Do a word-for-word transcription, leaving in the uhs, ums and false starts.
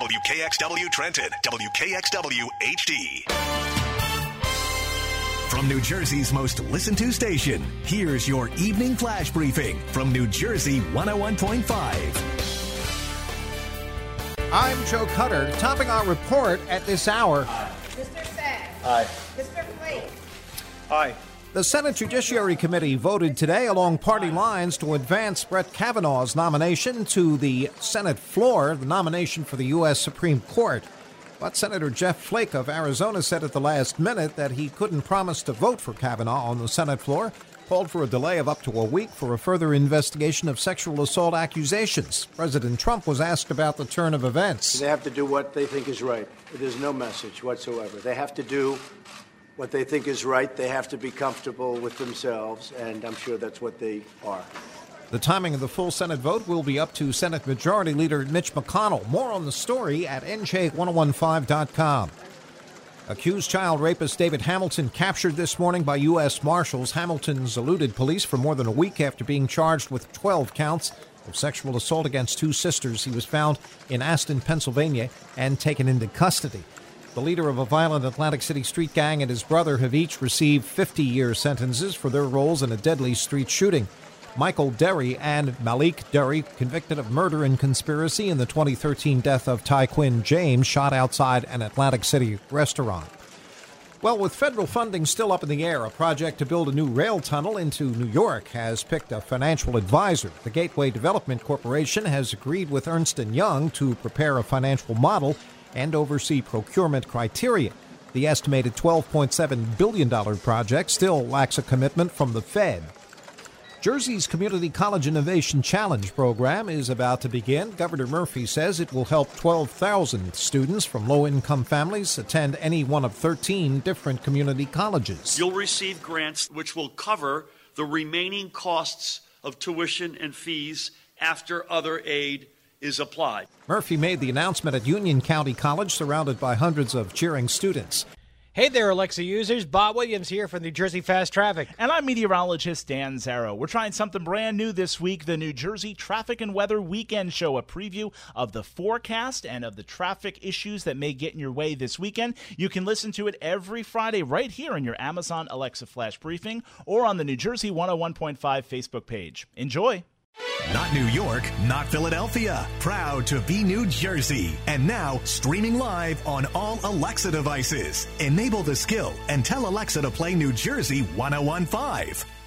W K X W Trenton, W K X W H D. From New Jersey's most listened to station, here's your evening flash briefing from New Jersey one oh one point five. I'm Joe Cutter, topping our report at this hour. Mister Sack. Aye. Mister Flake. Aye. The Senate Judiciary Committee voted today along party lines to advance Brett Kavanaugh's nomination to the Senate floor, the nomination for the U S Supreme Court. But Senator Jeff Flake of Arizona said at the last minute that he couldn't promise to vote for Kavanaugh on the Senate floor, called for a delay of up to a week for a further investigation of sexual assault accusations. President Trump was asked about the turn of events. They have to do what they think is right. There's no message whatsoever. They have to do what they think is right. They have to be comfortable with themselves, and I'm sure that's what they are. The timing of the full Senate vote will be up to Senate Majority Leader Mitch McConnell. More on the story at N J ten fifteen dot com. Accused child rapist David Hamilton captured this morning by U S Marshals. Hamilton's eluded police for more than a week after being charged with twelve counts of sexual assault against two sisters. He was found in Aston, Pennsylvania, and taken into custody. The leader of a violent Atlantic City street gang and his brother have each received fifty-year sentences for their roles in a deadly street shooting. Michael Derry and Malik Derry, convicted of murder and conspiracy in the twenty thirteen death of Ty Quinn James, shot outside an Atlantic City restaurant. Well, with federal funding still up in the air, a project to build a new rail tunnel into New York has picked a financial advisor. The Gateway Development Corporation has agreed with Ernst and Young to prepare a financial model and oversee procurement criteria. The estimated twelve point seven billion dollars project still lacks a commitment from the Fed. Jersey's Community College Innovation Challenge program is about to begin. Governor Murphy says it will help twelve thousand students from low-income families attend any one of thirteen different community colleges. You'll receive grants which will cover the remaining costs of tuition and fees after other aid is applied. Murphy made the announcement at Union County College, surrounded by hundreds of cheering students. Hey there, Alexa users. Bob Williams here from New Jersey Fast Traffic. And I'm meteorologist Dan Zarrow. We're trying something brand new this week, the New Jersey Traffic and Weather Weekend Show, a preview of the forecast and of the traffic issues that may get in your way this weekend. You can listen to it every Friday right here on your Amazon Alexa Flash Briefing or on the New Jersey one oh one point five Facebook page. Enjoy. Not New York, not Philadelphia. Proud to be New Jersey. And now, streaming live on all Alexa devices. Enable the skill and tell Alexa to play New Jersey one oh one point five.